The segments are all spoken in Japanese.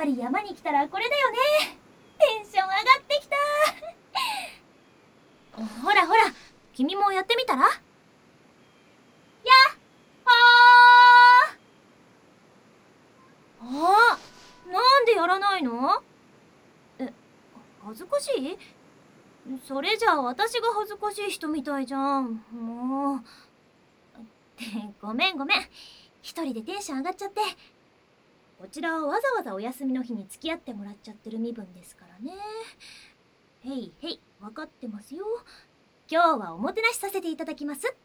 ぱり山に来たらこれだよね。テンション上がってきた。ほらほら、君もやってみたら？やっほー。なんでやらないの？恥ずかしい？それじゃあ私が恥ずかしい人みたいじゃん。もう。ごめんごめん。一人でテンション上がっちゃって。こちらはわざわざお休みの日に付き合ってもらっちゃってる身分ですからね。へいへい、わかってますよ。今日はおもてなしさせていただきますって。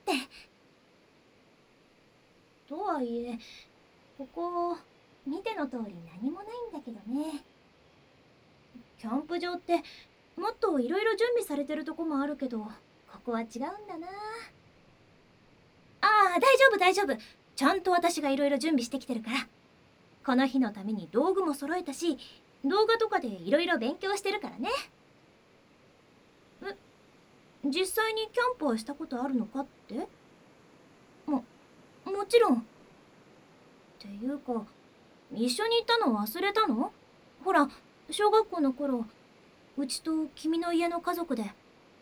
とはいえ、ここ、見ての通り何もないんだけどね。キャンプ場ってもっといろいろ準備されてるとこもあるけど、ここは違うんだな。ああ、大丈夫大丈夫。ちゃんと私がいろいろ準備してきてるから。この日のために道具も揃えたし、動画とかでいろいろ勉強してるからね。実際にキャンプをしたことあるのかって？もちろん。っていうか、一緒に行ったの忘れたの？ほら、小学校の頃、うちと君の家の家族で。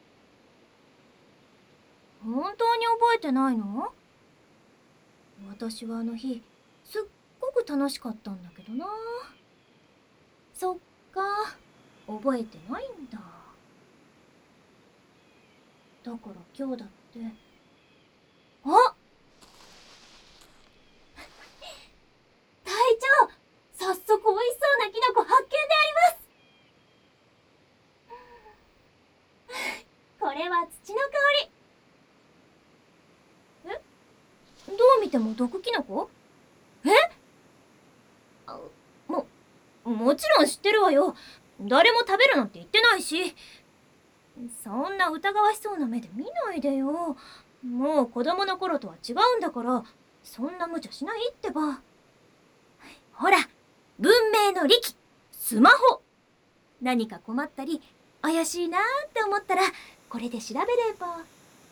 本当に覚えてないの？私はあの日、すっごく楽しかったんだけどな。そっか、覚えてないんだ。だから今日だって。あ、隊長、早速美味しそうなキノコ発見であります。これは土の香り。どう見ても毒キノコ？あもちろん知ってるわよ。誰も食べるなんて言ってないし。そんな疑わしそうな目で見ないでよ。もう子供の頃とは違うんだから、そんな無茶しないってば。ほら、文明の利器、スマホ。何か困ったり、怪しいなーって思ったら、これで調べれば。あ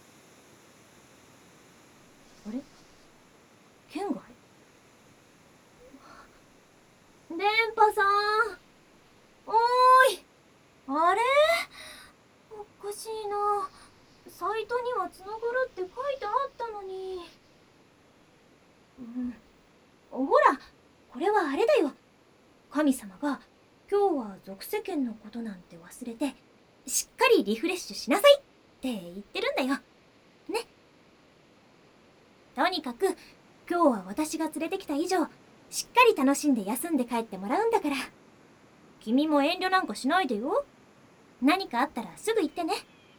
れ？県外？電波さん。おーい。あれ？おかしいな。サイトにはつながるって書いてあったのに。ほら、これはあれだよ。神様が今日は俗世間のことなんて忘れて、しっかりリフレッシュしなさいって言ってるんだよ。ね。とにかく今日は私が連れてきた以上、しっかり楽しんで休んで帰ってもらうんだから。君も遠慮なんかしないでよ。何かあったらすぐ言ってね。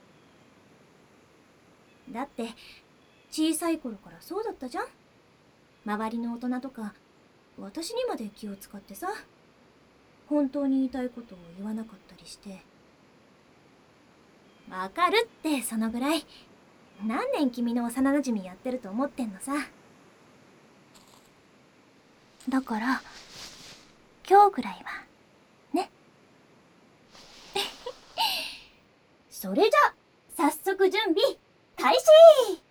だって小さい頃からそうだったじゃん。周りの大人とか私にまで気を使ってさ、本当に言いたいことを言わなかったりして。わかるって、そのぐらい。何年君の幼馴染やってると思ってんのさ。だから今日ぐらいはね。それじゃ早速準備開始。